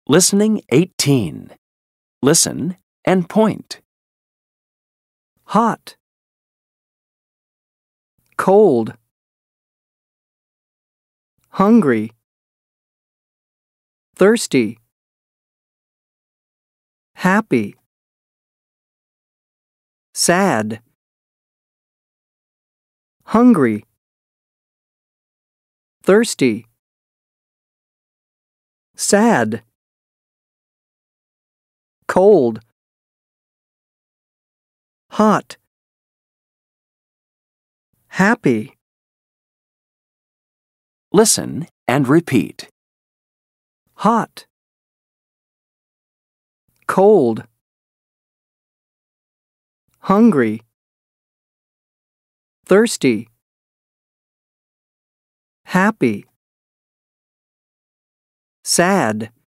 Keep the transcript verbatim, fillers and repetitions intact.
Listening eighteen. Listen and point. Hot, cold, hungry, thirsty, happy, sad, hungry, thirsty, sad, cold, hot, happy. Listen and repeat. Hot, cold, hungry, thirsty, happy, sad.